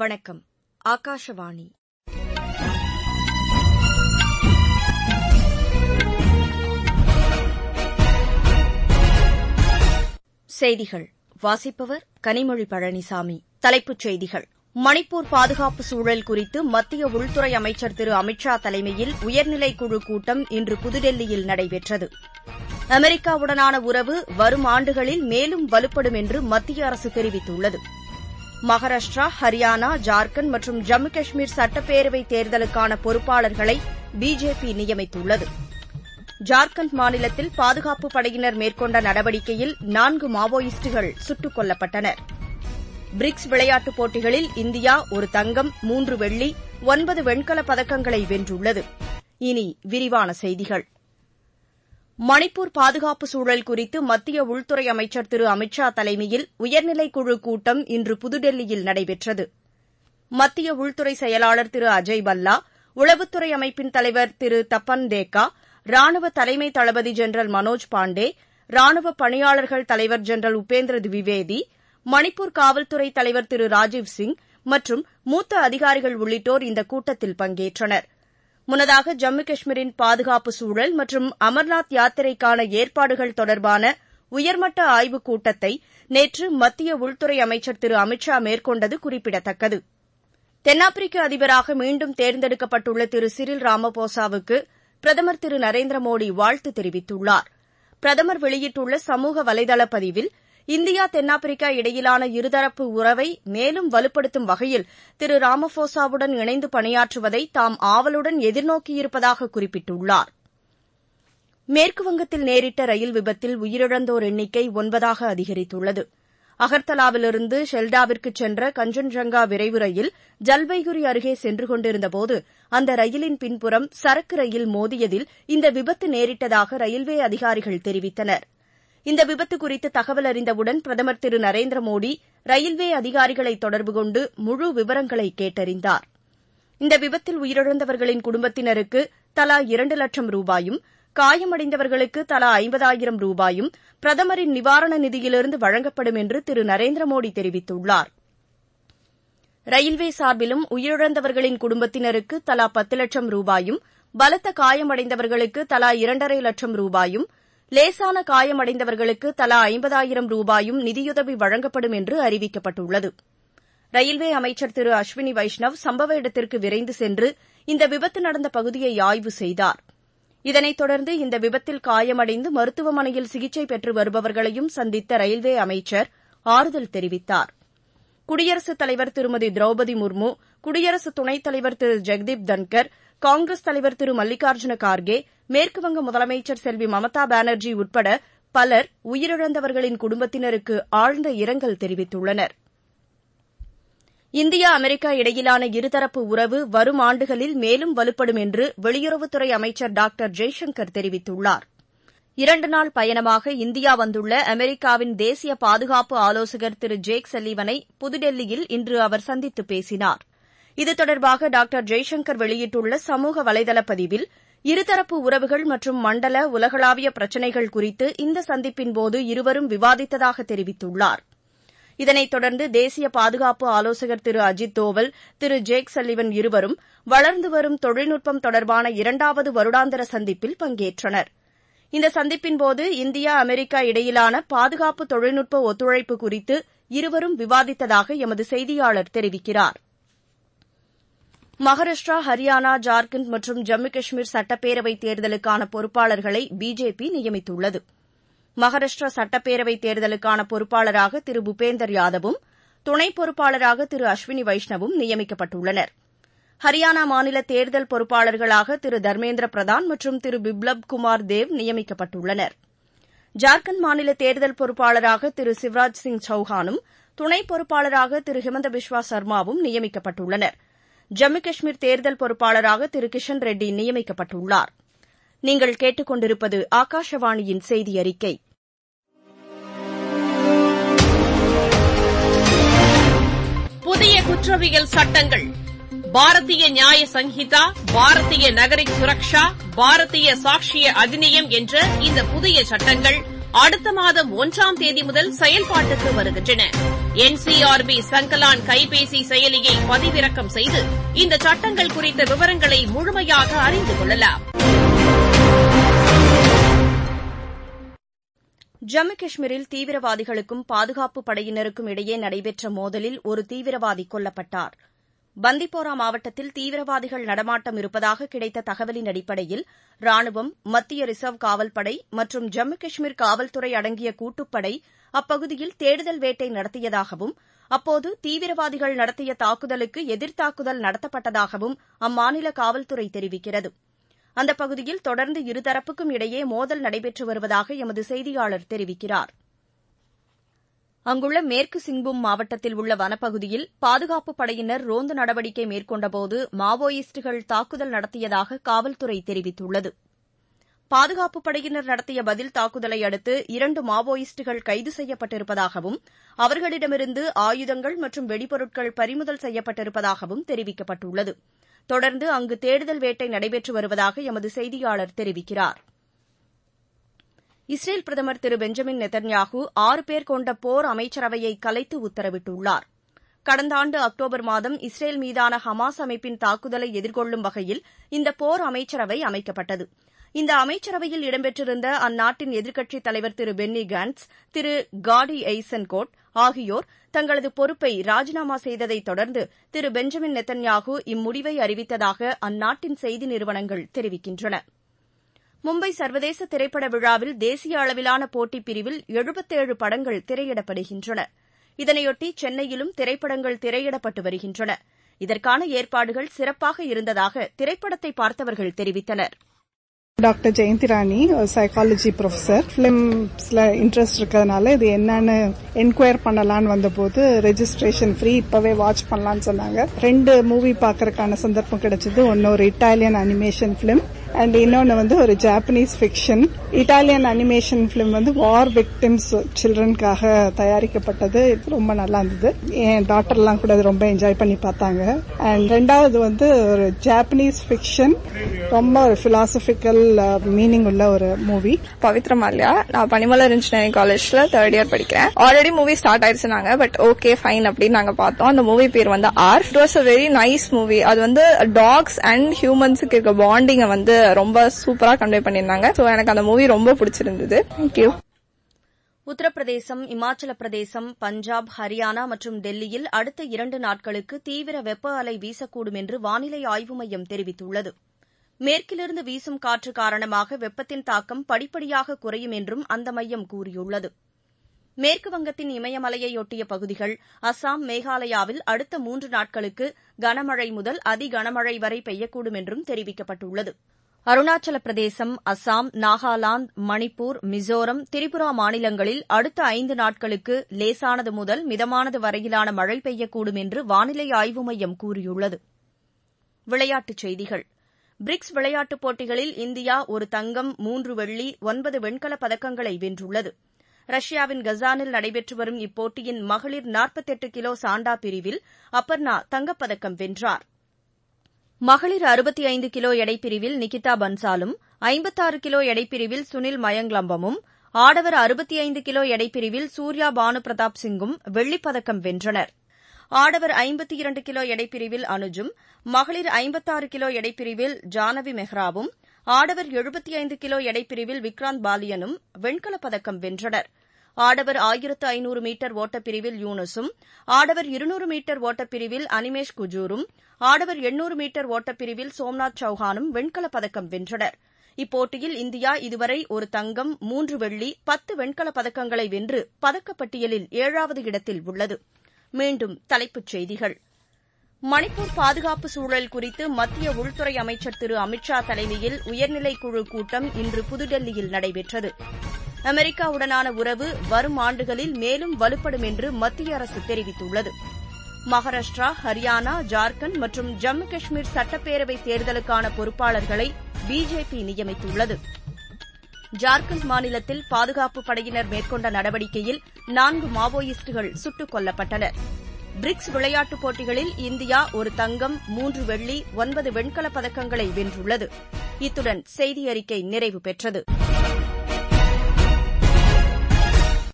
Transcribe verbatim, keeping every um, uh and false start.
வணக்கம். ஆகாஷவாணி. செய்திகள் வாசிப்பவர் கனிமொழி பழனிசாமி. தலைப்புச் செய்திகள். மணிப்பூர் பாதுகாப்பு சூழல் குறித்து மத்திய உள்துறை அமைச்சர் திரு அமித் ஷா தலைமையில் உயர்நிலைக் குழு கூட்டம் இன்று புதுடெல்லியில் நடைபெற்றது. அமெரிக்காவுடனான உறவு வரும் ஆண்டுகளில் மேலும் வலுப்படும் என்று மத்திய அரசு தெரிவித்துள்ளது. மகாராஷ்டிரா, ஹரியானா, ஜார்க்கண்ட் மற்றும் ஜம்மு காஷ்மீர் சட்டப்பேரவைத் தேர்தலுக்கான பொறுப்பாளர்களை பிஜேபி நியமித்துள்ளது. ஜார்க்கண்ட் மாநிலத்தில் பாதுகாப்பு படையினர் மேற்கொண்ட நடவடிக்கையில் நான்கு மாவோயிஸ்டுகள் சுட்டுக் கொல்லப்பட்டனர். பிரிக்ஸ் விளையாட்டுப் போட்டிகளில் இந்தியா ஒரு தங்கம், மூன்று வெள்ளி, ஒன்பது வெண்கலப் பதக்கங்களை வென்றுள்ளது. இனி விரிவான செய்திகள். மணிப்பூர் பாதுகாப்பு சூழல் குறித்து மத்திய உள்துறை அமைச்சர் திரு அமித் ஷா தலைமையில் உயர்நிலைக் குழு கூட்டம் இன்று புதுடெல்லியில் நடைபெற்றது. மத்திய உள்துறை செயலாளர் திரு அஜய் பல்லா, உளவுத்துறை அமைப்பின் தலைவர் திரு தப்பன் தேக்கா, ராணுவ தலைமை தளபதி ஜெனரல் மனோஜ் பாண்டே, ராணுவ பணியாளர்கள் தலைவர் ஜெனரல் உபேந்திர திவிவேதி, மணிப்பூர் காவல்துறை தலைவர் திரு ராஜீவ் சிங் மற்றும் மூத்த அதிகாரிகள் உள்ளிட்டோர் இந்த கூட்டத்தில் பங்கேற்றனர். முன்னதாக ஜம்மு காஷ்மீரின் பாதுகாப்பு சூழல் மற்றும் அமர்நாத் யாத்திரைக்கான ஏற்பாடுகள் தொடர்பான உயர்மட்ட ஆய்வுக் கூட்டத்தை நேற்று மத்திய உள்துறை அமைச்சர் திரு அமித் ஷா மேற்கொண்டது குறிப்பிடத்தக்கது. தென்னாப்பிரிக்க அதிபராக மீண்டும் தேர்ந்தெடுக்கப்பட்டுள்ள திரு சிறில் ராமபோசாவுக்கு பிரதமர் திரு நரேந்திர மோடி வாழ்த்து தெரிவித்துள்ளார். பிரதமர் வெளியிட்டுள்ள சமூக வலைதள பதிவில் இந்தியா தென்னாப்பிரிக்கா இடையிலான இருதரப்பு உறவை மேலும் வலுப்படுத்தும் வகையில் திரு ராமபோசாவுடன் இணைந்து பணியாற்றுவதை தாம் ஆவலுடன் எதிர்நோக்கியிருப்பதாக குறிப்பிட்டுள்ளார். மேற்குவங்கத்தில் நேரிட்ட ரயில் விபத்தில் உயிரிழந்தோர் எண்ணிக்கை ஒன்பதாக அதிகரித்துள்ளது. அகர்தலாவிலிருந்து ஷெல்டாவிற்கு சென்ற கஞ்சன்ஜங்கா விரைவு ரயில் ஜல்பைகுரி அருகே சென்று கொண்டிருந்தபோது அந்த ரயிலின் பின்புறம் சரக்கு ரயில் மோதியதில் இந்த விபத்து நேரிட்டதாக ரயில்வே அதிகாரிகள் தெரிவித்தனர். இந்த விபத்து குறித்து தகவல் அறிந்தவுடன் பிரதமர் திரு நரேந்திர மோடி ரயில்வே அதிகாரிகளை தொடர்பு கொண்டு முழு விவரங்களை கேட்டறிந்தார். இந்த விபத்தில் உயிரிழந்தவர்களின் குடும்பத்தினருக்கு தலா இரண்டு லட்சம் ரூபாயும், காயமடைந்தவர்களுக்கு தலா ஐம்பதாயிரம் ரூபாயும் பிரதமரின் நிவாரண நிதியிலிருந்து வழங்கப்படும் என்று திரு நரேந்திர மோடி தெரிவித்துள்ளார். ரயில்வே சார்பிலும் உயிரிழந்தவர்களின் குடும்பத்தினருக்கு தலா பத்து லட்சம் ரூபாயும், பலத்த காயமடைந்தவர்களுக்கு தலா இரண்டரை லட்சம் ரூபாயும், லேசான காயமடைந்தவர்களுக்கு தலா ஐம்பதாயிரம் ரூபாயும் நிதியுதவி வழங்கப்படும் என்று அறிவிக்கப்பட்டுள்ளது. ரயில்வே அமைச்சர் திரு அஸ்வினி வைஷ்ணவ் சம்பவ இடத்திற்கு விரைந்து சென்று இந்த விபத்து நடந்த பகுதியை ஆய்வு செய்தார். இதனைத் தொடர்ந்து இந்த விபத்தில் காயமடைந்து மருத்துவமனையில் சிகிச்சை பெற்று வருபவர்களையும் சந்தித்த ரயில்வே அமைச்சர் ஆறுதல் தெரிவித்தார். குடியரசுத் தலைவர் திருமதி திரௌபதி முர்மு, குடியரசு துணைத் தலைவர் திரு ஜெகதீப் தன்கர், காங்கிரஸ் தலைவர் திரு மல்லிகார்ஜுன கார்கே, மேற்குவங்க முதலமைச்சர் செல்வி மமதா பானர்ஜி உட்பட பலர் உயிரிழந்தவர்களின் குடும்பத்தினருக்கு ஆழ்ந்த இரங்கல் தெரிவித்துள்ளனர். இந்தியா அமெரிக்கா இடையிலான இருதரப்பு உறவு வரும் ஆண்டுகளில் மேலும் வலுப்படும் என்று வெளியுறவுத்துறை அமைச்சர் டாக்டர் ஜெய்சங்கர் தெரிவித்துள்ளார். இரண்டு நாள் பயணமாக இந்தியா வந்துள்ள அமெரிக்காவின் தேசிய பாதுகாப்பு ஆலோசகர் திரு ஜேக் சல்லிவனை புதுடெல்லியில் இன்று அவர் சந்தித்து பேசினார். இது தொடர்பாக டாக்டர் ஜெய்சங்கர் வெளியிட்டுள்ள சமூக வலைதள பதிவில் இருதரப்பு உறவுகள் மற்றும் மண்டல உலகளாவிய பிரச்சினைகள் குறித்து இந்த சந்திப்பின்போது இருவரும் விவாதித்ததாக தெரிவித்துள்ளார். இதனைத் தொடர்ந்து தேசிய பாதுகாப்பு ஆலோசகர் திரு அஜித் தோவல், திரு ஜேக் சல்லிவன் இருவரும் வளர்ந்து வரும் தொழில்நுட்பம் தொடர்பான இரண்டாவது வருடாந்திர சந்திப்பில் பங்கேற்றனர். இந்த சந்திப்பின்போது இந்தியா அமெரிக்கா இடையிலான பாதுகாப்பு தொழில்நுட்ப ஒத்துழைப்பு குறித்து இருவரும் விவாதித்ததாக எமது செய்தியாளர் தெரிவிக்கிறார். மகாராஷ்டிரா, ஹரியானா, ஜார்க்கண்ட் மற்றும் ஜம்மு காஷ்மீர் சட்டப்பேரவைத் தேர்தலுக்கான பொறுப்பாளர்களை பிஜேபி நியமித்துள்ளது. மகாராஷ்டிரா சட்டப்பேரவைத் தேர்தலுக்கான பொறுப்பாளராக திரு பூபேந்தர் யாதவும், துணை பொறுப்பாளராக திரு அஸ்வினி வைஷ்ணவும் நியமிக்கப்பட்டுள்ளனர். ஹரியானா மாநில தேர்தல் பொறுப்பாளர்களாக திரு தர்மேந்திர பிரதான் மற்றும் திரு பிப்ளப் குமார் தேவ் நியமிக்கப்பட்டுள்ளனர். ஜார்க்கண்ட் மாநில தேர்தல் பொறுப்பாளராக திரு சிவராஜ் சிங் சௌஹானும், துணை பொறுப்பாளராக திரு ஹிமந்த பிஸ்வா சர்மாவும் நியமிக்கப்பட்டுள்ளனர். ஜம்மு காஷ்மீர் தேர்தல் பொறுப்பாளராக திரு கிஷன் ரெட்டி நியமிக்கப்பட்டுள்ளார். நீங்கள் கேட்டுக் கொண்டிருப்பது ஆகாஷவாணியின் செய்தி அறிக்கை. புதிய குற்றவியல் சட்டங்கள், பாரதிய நியாய சங்கீதா, பாரதிய நகரிக் சுரக்ஷா, பாரதிய சாக்ஷிய அதிநியம் என்ற இந்த புதிய சட்டங்கள் அடுத்த மாதம் ஒன்றாம் தேதி முதல் செயல்பாட்டுக்கு வருகின்றன. என்சிஆர்பி சங்கலான் கைபேசி செயலியை பதிவிறக்கம் செய்து இந்த சட்டங்கள் குறித்த விவரங்களை முழுமையாக அறிந்து கொள்ளலாம். ஜம்மு காஷ்மீரில் தீவிரவாதிகளுக்கும் பாதுகாப்பு படையினருக்கும் இடையே நடைபெற்ற மோதலில் ஒரு தீவிரவாதி கொல்லப்பட்டார். பந்திப்போரா மாவட்டத்தில் தீவிரவாதிகள் நடமாட்டம் இருப்பதாக கிடைத்த தகவலின் அடிப்படையில் ராணுவம், மத்திய ரிசர்வ் காவல்படை மற்றும் ஜம்மு காஷ்மீர் காவல்துறை அடங்கிய கூட்டுப்படை அப்பகுதியில் தேடுதல் வேட்டை நடத்தியதாகவும் அப்போது தீவிரவாதிகள் நடத்திய தாக்குதலுக்கு எதிர்த்தாக்குதல் நடத்தப்பட்டதாகவும் அம்மாநில காவல்துறை தெரிவிக்கிறது. அந்த பகுதியில் தொடர்ந்து இருதரப்புக்கும் இடையே மோதல் நடைபெற்று வருவதாக எமது செய்தியாளர் தெரிவிக்கிறார். அங்குள்ள மேற்கு சிங்பூம் மாவட்டத்தில் உள்ள வனப்பகுதியில் பாதுகாப்புப் படையினர் ரோந்து நடவடிக்கை மேற்கொண்டபோது மாவோயிஸ்டுகள் தாக்குதல் நடத்தியதாக காவல்துறை தெரிவித்துள்ளது. பாதுகாப்புப் படையினர் நடத்திய பதில் தாக்குதலை அடுத்து இரண்டு மாவோயிஸ்டுகள் கைது செய்யப்பட்டிருப்பதாகவும் அவர்களிடமிருந்து ஆயுதங்கள் மற்றும் வெடிபொருட்கள் பறிமுதல் செய்யப்பட்டிருப்பதாகவும் தெரிவிக்கப்பட்டுள்ளது. தொடர்ந்து அங்கு தேடுதல் வேட்டை நடைபெற்று வருவதாக எமது செய்தியாளர் தெரிவிக்கிறார். இஸ்ரேல் பிரதமர் திரு பெஞ்சமின் நெத்தன்யாகு ஆறு பேர் கொண்ட போர் அமைச்சரவையை கலைத்து உத்தரவிட்டுள்ளார். கடந்த ஆண்டு அக்டோபர் மாதம் இஸ்ரேல் மீதான ஹமாஸ் அமைப்பின் தாக்குதலை எதிர்கொள்ளும் வகையில் இந்த போர் அமைச்சரவை அமைக்கப்பட்டது. இந்த அமைச்சரவையில் இடம்பெற்றிருந்த அந்நாட்டின் எதிர்க்கட்சித் தலைவர் திரு பென்னி கான்ட்ஸ், திரு காடி எய்சன்கோட் ஆகியோர் தங்களது பொறுப்பை ராஜினாமா செய்ததைத் தொடர்ந்து திரு பெஞ்சமின் நெத்தன்யாகு இம்முடிவை அறிவித்ததாக அந்நாட்டின் செய்தி நிறுவனங்கள் தெரிவிக்கின்றன. மும்பை சர்வதேச திரைப்பட விழாவில் தேசிய அளவிலான போட்டிப் பிரிவில் எழுபத்தேழு படங்கள் திரையிடப்படுகின்றன. இதனையொட்டி சென்னையிலும் திரைப்படங்கள் திரையிடப்பட்டு வருகின்றன. இதற்கான ஏற்பாடுகள் சிறப்பாக இருந்ததாக திரைப்படத்தை பார்த்தவர்கள் தெரிவித்தனர். Doctor Jayanthi Rani, psychology professor. பிலிம்ஸ்ல இன்ட்ரெஸ்ட் இருக்கிறதுனால இது என்னன்னு என்கொயர் பண்ணலான்னு வந்தபோது ரெஜிஸ்ட்ரேஷன் ஃப்ரீ, இப்பவே வாட்ச் பண்ணலான்னு சொன்னாங்க. ரெண்டு மூவி பார்க்கறதுக்கான சந்தர்ப்பம் கிடைச்சது. ஒன்னு ஒரு இட்டாலியன் அனிமேஷன் பிலிம் அண்ட் இன்னொன்னு வந்து ஒரு Japanese fiction. Italian animation film வந்து வார் விக்டிம்ஸ் சில்ட்ரனுக்காக தயாரிக்கப்பட்டது. ரொம்ப நல்லா இருந்தது. என் டாக்டர் எல்லாம் கூட ரொம்ப என்ஜாய் பண்ணி பார்த்தாங்க. அண்ட் ரெண்டாவது வந்து ஒரு ஜாப்பனீஸ் ஃபிக்ஷன், ரொம்ப ஒரு பிலாசபிக்கல் மீனிங் உள்ள ஒரு மூவி. பவித்ர மால்யா, நான் பனிமலர் இன்ஜினியரிங் காலேஜ்ல தேர்ட் இயர் படிக்கிறேன். ஆல்ரெடி மூவி ஸ்டார்ட் ஆயிடுச்சுனாங்க, பட் ஓகே ஃபைன் அப்படின்னு நாங்க பார்த்தோம். அந்த மூவி பேர் வந்து R. It was a very nice movie. அது வந்து டாக்ஸ் அண்ட் ஹியூமன்ஸுக்கு இருக்க பாண்டிங்க வந்து ரொம்ப சூப்பரா கன்வே பண்ணிருந்தாங்க. சோ எனக்கு அந்த மூவி ரொம்ப பிடிச்சிருந்தது. தேங்க்யூ. உத்தரப்பிரதேசம், இமாச்சல பிரதேசம், பஞ்சாப், ஹரியானா மற்றும் டெல்லியில் அடுத்த இரண்டு நாட்களுக்கு தீவிர வெப்ப அலை வீசக்கூடும் என்று வானிலை ஆய்வு மையம் தெரிவித்துள்ளது. மேற்கிலிருந்து வீசும் காற்று காரணமாக வெப்பத்தின் தாக்கம் படிப்படியாக குறையும் என்றும் அந்த மையம் கூறியுள்ளது. மேற்குவங்கத்தின் இமயமலையையொட்டிய பகுதிகள், அசாம், மேகாலயாவில் அடுத்த மூன்று நாட்களுக்கு கனமழை முதல் அதி கனமழை வரை பெய்யக்கூடும் என்றும் தெரிவிக்கப்பட்டுள்ளது. அருணாச்சல பிரதேசம், அசாம், நாகாலாந்து, மணிப்பூர், மிசோரம், திரிபுரா மாநிலங்களில் அடுத்த ஐந்து நாட்களுக்கு லேசானது முதல் மிதமானது வரையிலான மழை பெய்யக்கூடும் என்று வானிலை ஆய்வு மையம் கூறியுள்ளது. விளையாட்டுச் செய்திகள். பிரிக்ஸ் விளையாட்டுப் போட்டிகளில் இந்தியா ஒரு தங்கம், மூன்று வெள்ளி, ஒன்பது வெண்கலப் பதக்கங்களை வென்றுள்ளது. ரஷ்யாவின் கசானில் நடைபெற்று வரும் இப்போட்டியின் மகளிர் நாற்பத்தெட்டு கிலோ சாண்டா பிரிவில் அபர்ணா தங்கப்பதக்கம் வென்றார். மகளிர் அறுபத்தி ஐந்து கிலோ எடைப்பிரிவில் நிகிதா பன்சாலும், ஐம்பத்தாறு கிலோ எடைப்பிரிவில் சுனில் மயங்லம்பமும், ஆடவர் அறுபத்தி ஐந்து கிலோ எடைப்பிரிவில் சூர்யா பானு பிரதாப் சிங்கும் வெள்ளிப்பதக்கம் வென்றனர். ஆடவர் ஐம்பத்தி இரண்டு கிலோ எடைப்பிரிவில் அனுஜும், மகளிர் ஐம்பத்தாறு கிலோ எடைப்பிரிவில் ஜானவி மெஹ்ராவும், ஆடவர் எழுபத்தி ஐந்து கிலோ எடைப்பிரிவில் விக்ராந்த் பாலியனும் வெண்கலப் பதக்கம் வென்றனர். ஆடவர் ஆயிரத்து ஐநூறு மீட்டர் ஓட்டப்பிரிவில் யூனுஸும், ஆடவர் இருநூறு மீட்டர் ஓட்டப்பிரிவில் அனிமேஷ் குஜூரும், ஆடவர் எண்ணூறு மீட்டர் ஓட்டப்பிரிவில் சோம்நாத் சௌஹானும் வெண்கலப் பதக்கம் வென்றனர். இப்போட்டியில் இந்தியா இதுவரை ஒரு தங்கம், மூன்று வெள்ளி, பத்து வெண்கலப் பதக்கங்களை வென்று பதக்கப்பட்டியலில் ஏழாவது இடத்தில் உள்ளது. மீண்டும் தலைப்புச் செய்திகள். மணிப்பூர் பாதுகாப்பு சூழல் குறித்து மத்திய உள்துறை அமைச்சர் திரு அமித் ஷா தலைமையில் உயர்நிலைக் குழு கூட்டம் இன்று புதுடெல்லியில் நடைபெற்றது. அமெரிக்காவுடனான உறவு வரும் ஆண்டுகளில் மேலும் வலுப்படும் என்று மத்திய அரசு தெரிவித்துள்ளது. மகாராஷ்டிரா, ஹரியானா, ஜார்க்கண்ட் மற்றும் ஜம்மு காஷ்மீர் சட்டப்பேரவை தேர்தலுக்கான பொறுப்பாளர்களை பிஜேபி நியமித்துள்ளது. ஜார்க்கண்ட் மாநிலத்தில் பாதுகாப்புப் படையினர் மேற்கொண்ட நடவடிக்கையில் நான்கு மாவோயிஸ்டுகள் சுட்டுக் கொல்லப்பட்டனர். பிரிக்ஸ் விளையாட்டுப் போட்டிகளில் இந்தியா ஒரு தங்கம், மூன்று வெள்ளி, ஒன்பது வெண்கலப் பதக்கங்களை வென்றுள்ளது. இத்துடன் செய்தியறிக்கை நிறைவு பெற்றது.